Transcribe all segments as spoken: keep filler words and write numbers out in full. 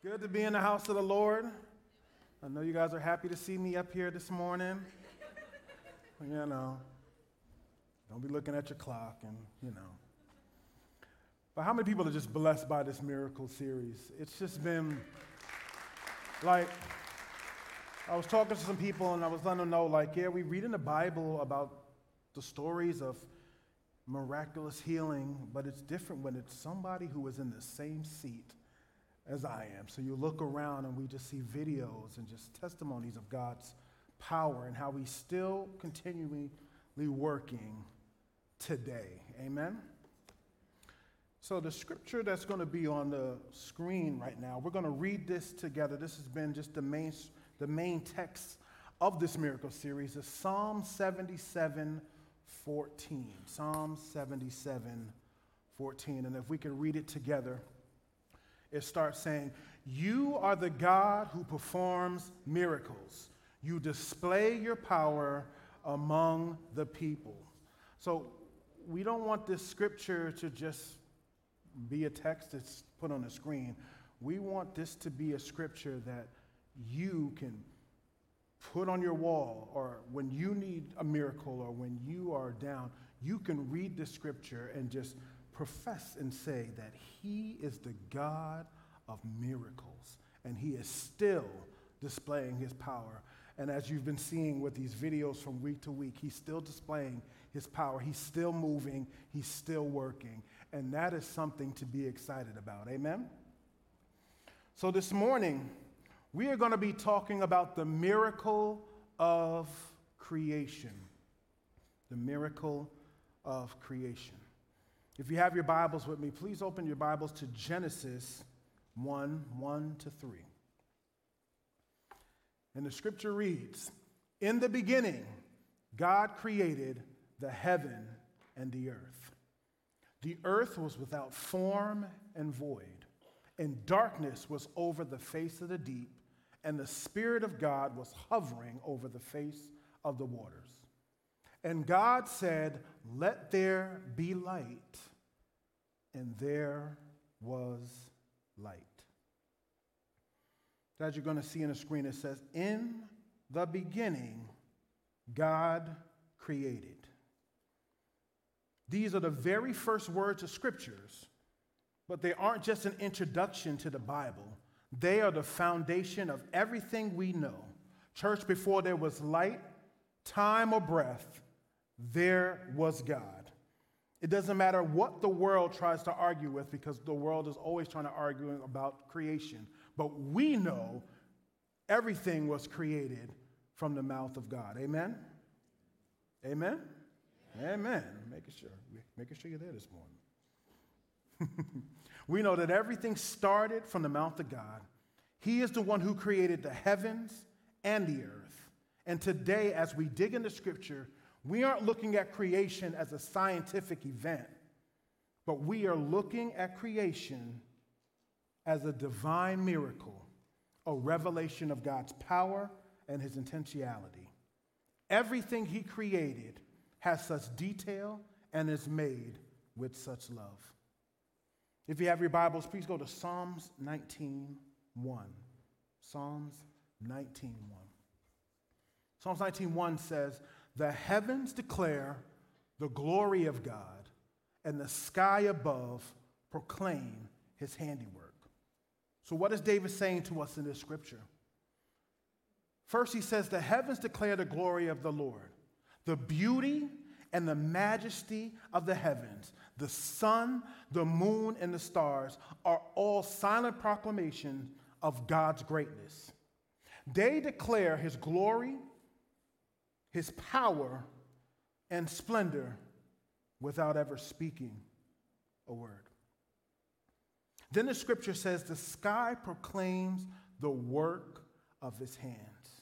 Good to be in the house of the Lord. I know you guys are happy to see me up here this morning. You know, don't be looking at your clock and, you know. But how many people are just blessed by this miracle series? It's just been like, I was talking to some people and I was letting them know, like, yeah, we read in the Bible about the stories of miraculous healing, but it's different when it's somebody who is in the same seat as I am. So you look around and we just see videos and just testimonies of God's power and how he's still continually working today. Amen? So the scripture that's going to be on the screen right now, we're going to read this together. This has been just the main, the main text of this miracle series is Psalm seventy-seven fourteen. Psalm seventy-seven fourteen. And if we can read it together, it starts saying, "You are the God who performs miracles. You display your power among the people." So we don't want this scripture to just be a text that's put on the screen. We want this to be a scripture that you can put on your wall, or when you need a miracle or when you are down, you can read the scripture and just profess and say that he is the God of miracles, and he is still displaying his power. And as you've been seeing with these videos from week to week, he's still displaying his power. He's still moving. He's still working. And that is something to be excited about. Amen? So this morning, we are going to be talking about the miracle of creation. The miracle of creation. If you have your Bibles with me, please open your Bibles to Genesis one, one to three. And the scripture reads, "In the beginning, God created the heaven and the earth. The earth was without form and void, and darkness was over the face of the deep, and the Spirit of God was hovering over the face of the waters. And God said, 'Let there be light,' and there was light." As you're going to see in the screen, it says, "In the beginning, God created." These are the very first words of scriptures, but they aren't just an introduction to the Bible. They are the foundation of everything we know. Church, before there was light, time, or breath, there was God. It doesn't matter what the world tries to argue with, because the world is always trying to argue about creation. But we know everything was created from the mouth of God. Amen? Amen? Amen. Making sure, making sure you're there this morning. We know that everything started from the mouth of God. He is the one who created the heavens and the earth. And today, as we dig into Scripture, we aren't looking at creation as a scientific event, but we are looking at creation as a divine miracle, a revelation of God's power and his intentionality. Everything he created has such detail and is made with such love. If you have your Bibles, please go to Psalms nineteen one. Psalms nineteen one. Psalms nineteen one says, "The heavens declare the glory of God, and the sky above proclaim his handiwork." So what is David saying to us in this scripture? First, he says, the heavens declare the glory of the Lord. The beauty and the majesty of the heavens, the sun, the moon, and the stars are all silent proclamation of God's greatness. They declare his glory, his power, and splendor without ever speaking a word. Then the scripture says the sky proclaims the work of his hands.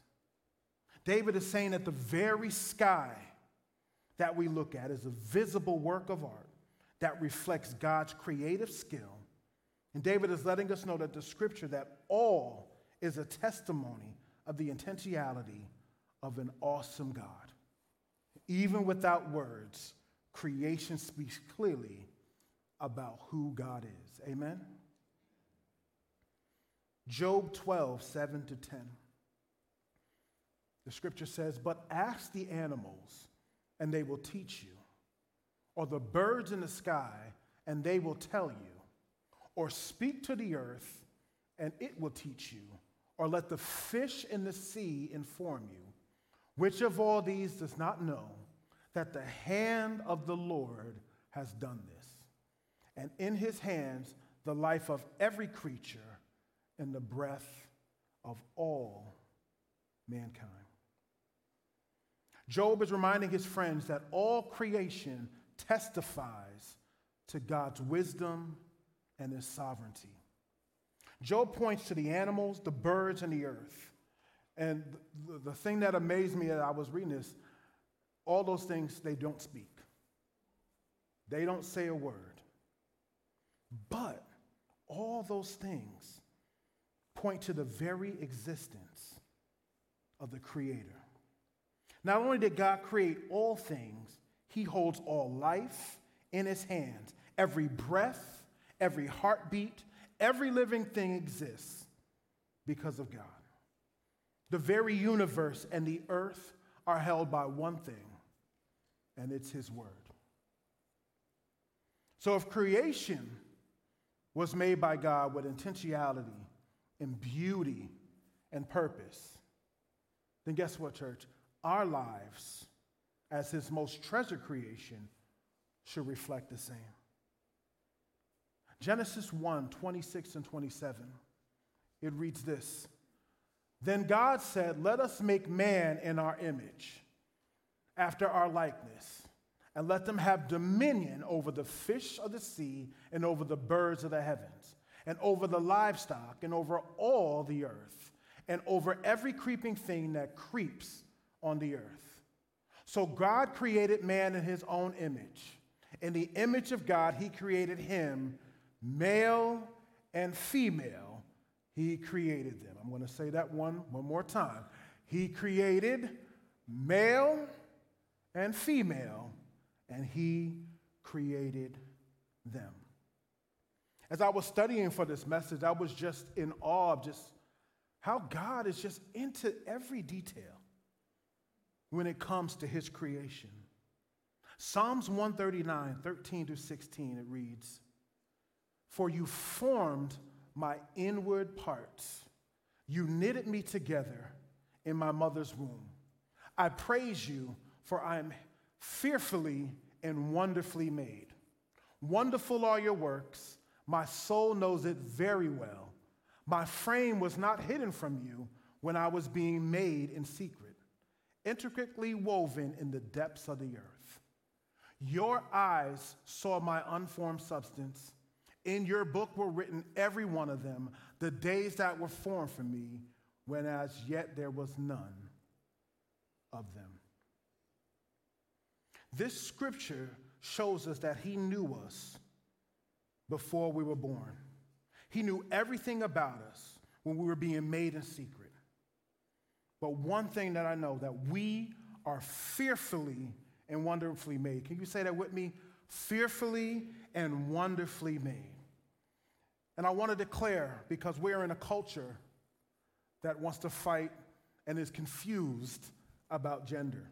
David is saying that the very sky that we look at is a visible work of art that reflects God's creative skill. And David is letting us know that the scripture, that all is a testimony of the intentionality of an awesome God. Even without words, creation speaks clearly about who God is. Amen? Job twelve, seven to ten. The scripture says, "But ask the animals, and they will teach you, or the birds in the sky, and they will tell you, or speak to the earth, and it will teach you, or let the fish in the sea inform you. Which of all these does not know that the hand of the Lord has done this, and in his hands the life of every creature and the breath of all mankind?" Job is reminding his friends that all creation testifies to God's wisdom and his sovereignty. Job points to the animals, the birds, and the earth. And the, the thing that amazed me as I was reading this, all those things, they don't speak. They don't say a word. But all those things point to the very existence of the Creator. Not only did God create all things, he holds all life in his hands. Every breath, every heartbeat, every living thing exists because of God. The very universe and the earth are held by one thing, and it's his word. So if creation was made by God with intentionality and beauty and purpose, then guess what, church? Our lives, as his most treasured creation, should reflect the same. Genesis one, twenty-six and twenty-seven, it reads this: "Then God said, 'Let us make man in our image, after our likeness, and let them have dominion over the fish of the sea and over the birds of the heavens, and over the livestock and over all the earth, and over every creeping thing that creeps on the earth.' So God created man in his own image. In the image of God, he created him, male and female, he created them." I'm going to say that one, one more time. He created male and female, and he created them. As I was studying for this message, I was just in awe of just how God is just into every detail when it comes to his creation. Psalms one thirty-nine, thirteen to sixteen, it reads, "For you formed my inward parts. You knitted me together in my mother's womb. I praise you, for I am fearfully and wonderfully made. Wonderful are your works. My soul knows it very well. My frame was not hidden from you when I was being made in secret, intricately woven in the depths of the earth. Your eyes saw my unformed substance. In your book were written, every one of them, the days that were formed for me, when as yet there was none of them." This scripture shows us that he knew us before we were born. He knew everything about us when we were being made in secret. But one thing that I know, that we are fearfully and wonderfully made. Can you say that with me? Fearfully and wonderfully made. And I want to declare, because we're in a culture that wants to fight and is confused about gender.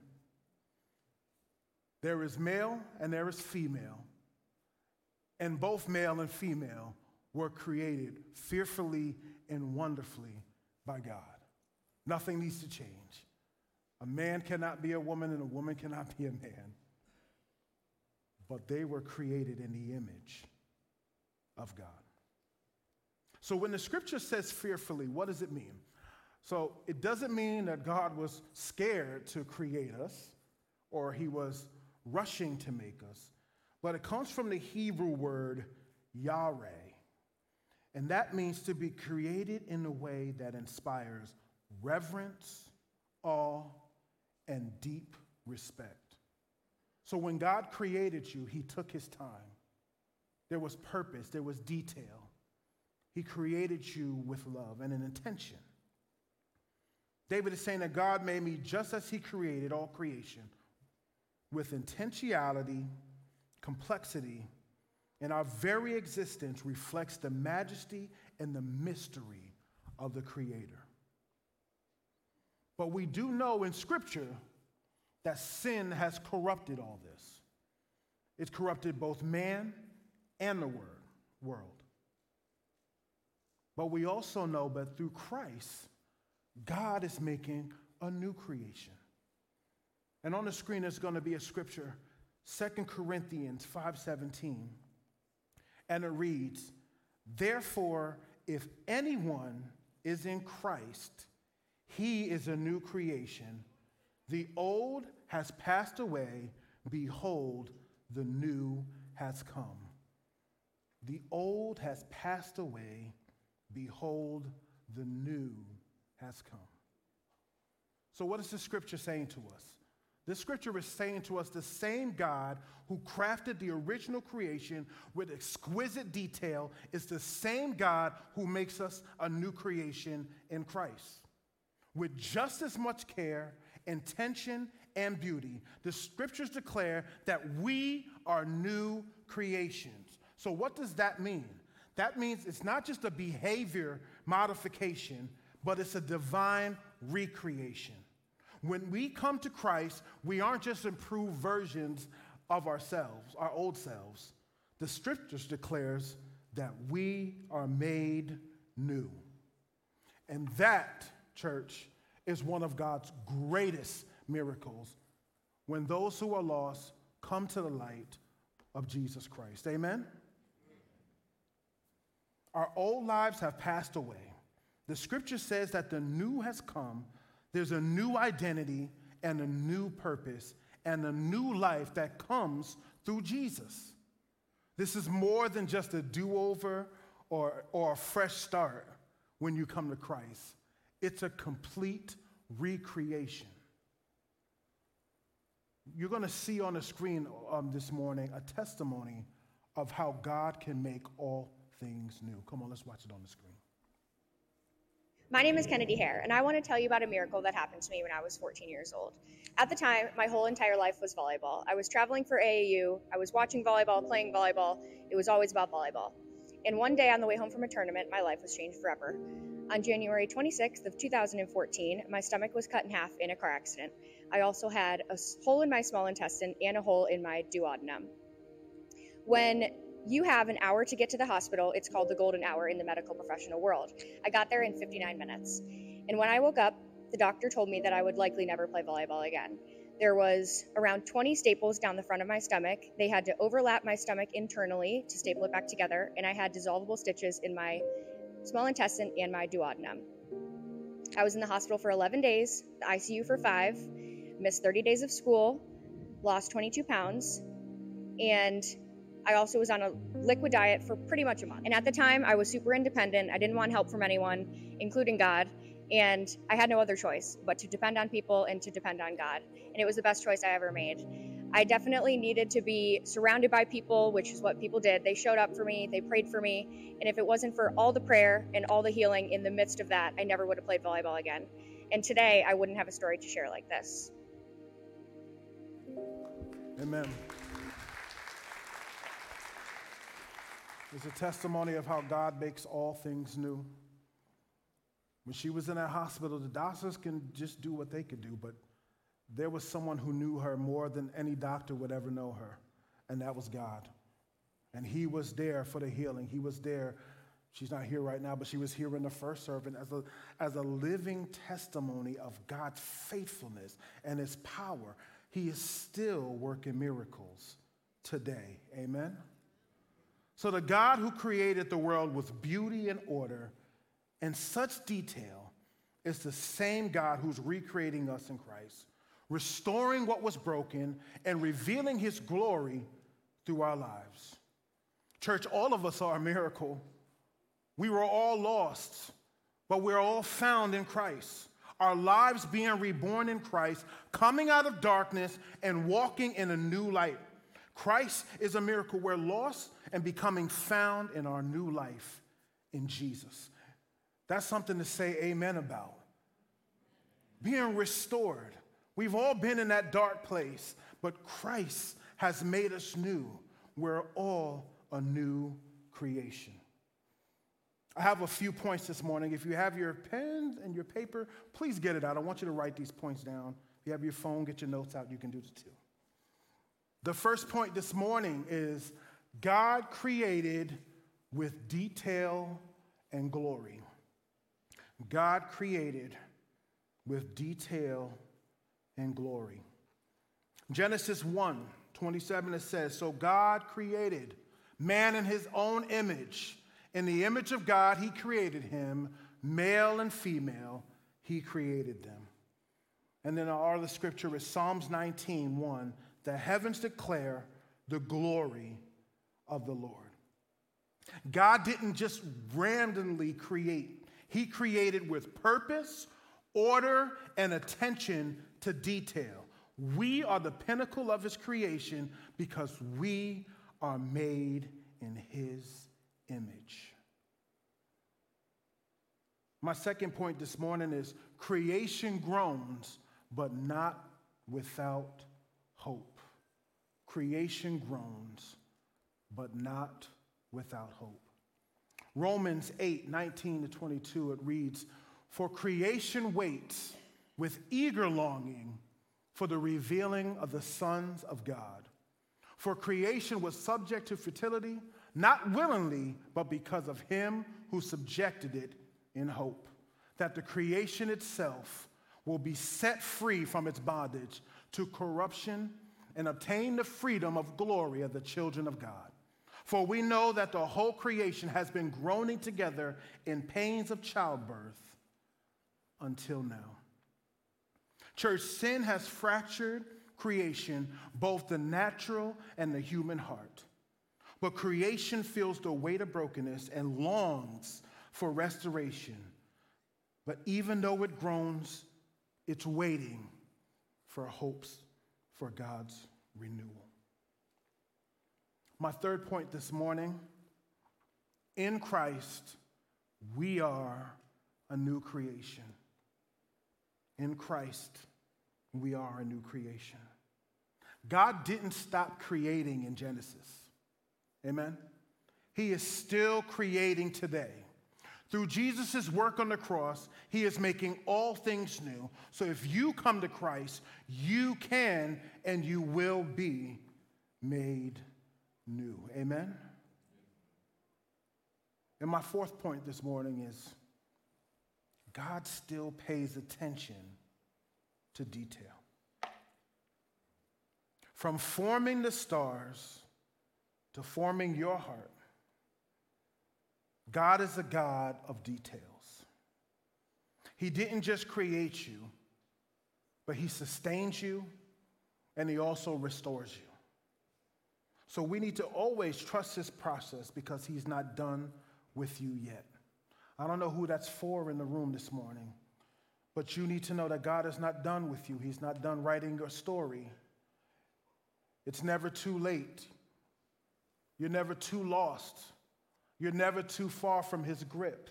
There is male and there is female. And both male and female were created fearfully and wonderfully by God. Nothing needs to change. A man cannot be a woman and a woman cannot be a man. But they were created in the image of God. So when the scripture says fearfully, what does it mean? So it doesn't mean that God was scared to create us or he was rushing to make us, but it comes from the Hebrew word yareh, and that means to be created in a way that inspires reverence, awe, and deep respect. So when God created you, he took his time. There was purpose, there was detail. He created you with love and an intention. David is saying that God made me just as he created all creation, with intentionality, complexity, and our very existence reflects the majesty and the mystery of the Creator. But we do know in Scripture that sin has corrupted all this. It's corrupted both man and the word, world. But we also know that through Christ, God is making a new creation. And on the screen is going to be a scripture, Second Corinthians five seventeen. And it reads, "Therefore, if anyone is in Christ, he is a new creation. The old has passed away. Behold, the new has come." The old has passed away. Behold, the new has come. So what is the scripture saying to us? The scripture is saying to us the same God who crafted the original creation with exquisite detail is the same God who makes us a new creation in Christ. With just as much care, intention, and beauty, the scriptures declare that we are new creations. So what does that mean? That means it's not just a behavior modification, but it's a divine recreation. When we come to Christ, we aren't just improved versions of ourselves, our old selves. The scriptures declares that we are made new. And that, church, is one of God's greatest miracles when those who are lost come to the light of Jesus Christ. Amen? Our old lives have passed away. The scripture says that the new has come. There's a new identity and a new purpose and a new life that comes through Jesus. This is more than just a do-over or, or a fresh start when you come to Christ. It's a complete recreation. You're going to see on the screen um, this morning a testimony of how God can make all things new. Come on, let's watch it on the screen. My name is Kennedy Hare, and I want to tell you about a miracle that happened to me when I was fourteen years old. At the time, my whole entire life was volleyball. I was traveling for A A U, I was watching volleyball, playing volleyball. It was always about volleyball. And one day on the way home from a tournament, my life was changed forever. On January twenty-sixth of two thousand fourteen, my stomach was cut in half in a car accident. I also had a hole in my small intestine and a hole in my duodenum. When you have an hour to get to the hospital, it's called the golden hour in the medical professional world. I got there in fifty-nine minutes. And when I woke up, the doctor told me that I would likely never play volleyball again. There was around twenty staples down the front of my stomach. They had to overlap my stomach internally to staple it back together, and I had dissolvable stitches in my small intestine and my duodenum. I was in the hospital for eleven days, the I C U for five, missed thirty days of school, lost twenty-two pounds, and I also was on a liquid diet for pretty much a month. And at the time, I was super independent. I didn't want help from anyone, including God. And I had no other choice but to depend on people and to depend on God. And it was the best choice I ever made. I definitely needed to be surrounded by people, which is what people did. They showed up for me. They prayed for me. And if it wasn't for all the prayer and all the healing in the midst of that, I never would have played volleyball again. And today, I wouldn't have a story to share like this. Amen. It's a testimony of how God makes all things new. When she was in that hospital, the doctors can just do what they could do, but there was someone who knew her more than any doctor would ever know her, and that was God. And he was there for the healing. He was there. She's not here right now, but she was here in the first service as a, as a living testimony of God's faithfulness and his power. He is still working miracles today. Amen? So the God who created the world with beauty and order and such detail is the same God who's recreating us in Christ, restoring what was broken and revealing his glory through our lives. Church, all of us are a miracle. We were all lost, but we're all found in Christ. Our lives being reborn in Christ, coming out of darkness and walking in a new light. Christ is a miracle. We're lost and becoming found in our new life in Jesus. That's something to say amen about. Being restored. We've all been in that dark place, but Christ has made us new. We're all a new creation. I have a few points this morning. If you have your pen and your paper, please get it out. I want you to write these points down. If you have your phone, get your notes out. You can do it too. The first point this morning is God created with detail and glory. God created with detail and glory. Genesis one twenty-seven, it says, so God created man in his own image. In the image of God, he created him, male and female, he created them. And then our other scripture is Psalms nineteen one. The heavens declare the glory of the Lord. God didn't just randomly create. He created with purpose, order, and attention to detail. We are the pinnacle of his creation because we are made in his image. My second point this morning is creation groans, but not without hope. Creation groans, but not without hope. Romans eight nineteen to twenty-two, it reads, for creation waits with eager longing for the revealing of the sons of God. For creation was subject to fertility, not willingly, but because of him who subjected it in hope, that the creation itself will be set free from its bondage to corruption and obtain the freedom of glory of the children of God. For we know that the whole creation has been groaning together in pains of childbirth until now. Church, sin has fractured creation, both the natural and the human heart. But creation feels the weight of brokenness and longs for restoration. But even though it groans, it's waiting for hopes for God's renewal. My third point this morning, in Christ, we are a new creation. In Christ, we are a new creation. God didn't stop creating in Genesis. Amen? He is still creating today. Through Jesus' work on the cross, he is making all things new. So if you come to Christ, you can and you will be made new. Amen? And my fourth point this morning is God still pays attention to detail. From forming the stars to forming your heart, God is a God of details. He didn't just create you, but he sustains you and he also restores you. So we need to always trust his process because he's not done with you yet. I don't know who that's for in the room this morning, but you need to know that God is not done with you. He's not done writing your story. It's never too late. You're never too lost. You're never too far from his grip.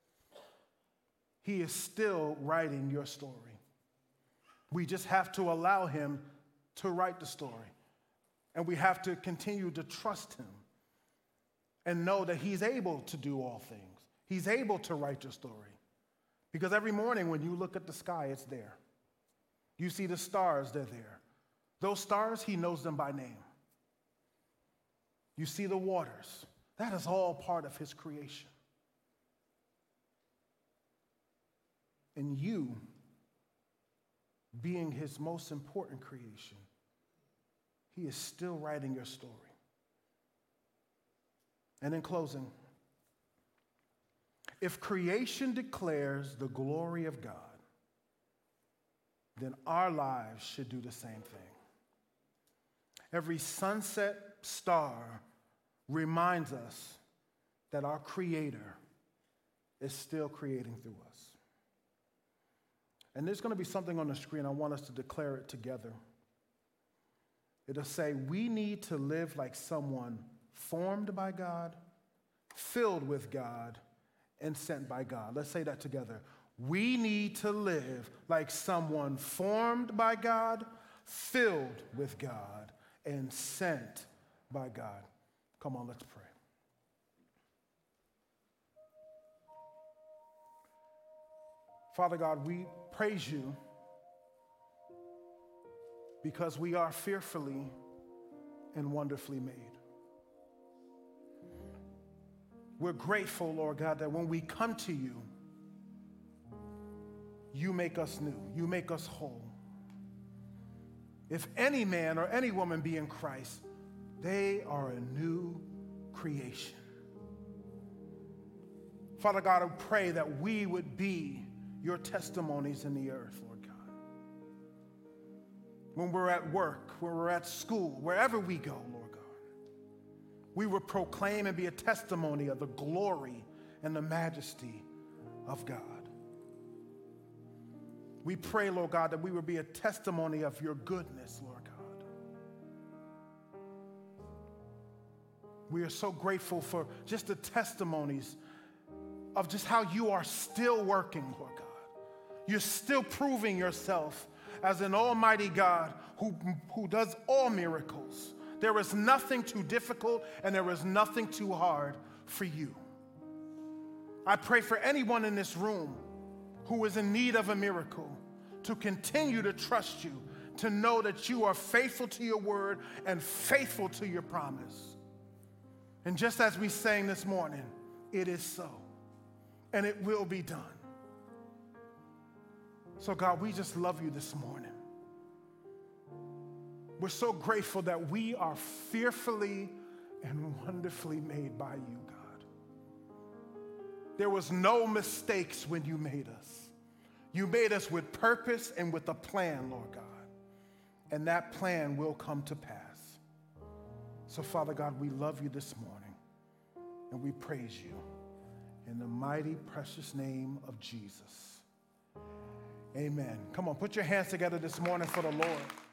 He is still writing your story. We just have to allow him to write the story. And we have to continue to trust him and know that he's able to do all things. He's able to write your story. Because every morning when you look at the sky, it's there. You see the stars, they're there. Those stars, he knows them by name. You see the waters. That is all part of his creation. And you, being his most important creation, he is still writing your story. And in closing, if creation declares the glory of God, then our lives should do the same thing. Every sunset star reminds us that our Creator is still creating through us. And there's going to be something on the screen. I want us to declare it together. It'll say, we need to live like someone formed by God, filled with God, and sent by God. Let's say that together. We need to live like someone formed by God, filled with God, and sent by God. Come on, let's pray. Father God, we praise you because we are fearfully and wonderfully made. We're grateful, Lord God, that when we come to you, you make us new. You make us whole. If any man or any woman be in Christ, they are a new creation. Father God, I pray that we would be your testimonies in the earth, Lord God. When we're at work, when we're at school, wherever we go, Lord God, we will proclaim and be a testimony of the glory and the majesty of God. We pray, Lord God, that we will be a testimony of your goodness, Lord God. We are so grateful for just the testimonies of just how you are still working, Lord God. You're still proving yourself as an almighty God who, who does all miracles. There is nothing too difficult and there is nothing too hard for you. I pray for anyone in this room who is in need of a miracle to continue to trust you, to know that you are faithful to your word and faithful to your promise. And just as we sang this morning, it is so, and it will be done. So God, we just love you this morning. We're so grateful that we are fearfully and wonderfully made by you, God. There was no mistakes when you made us. You made us with purpose and with a plan, Lord God. And that plan will come to pass. So, Father God, we love you this morning and we praise you in the mighty, precious name of Jesus. Amen. Come on, put your hands together this morning for the Lord.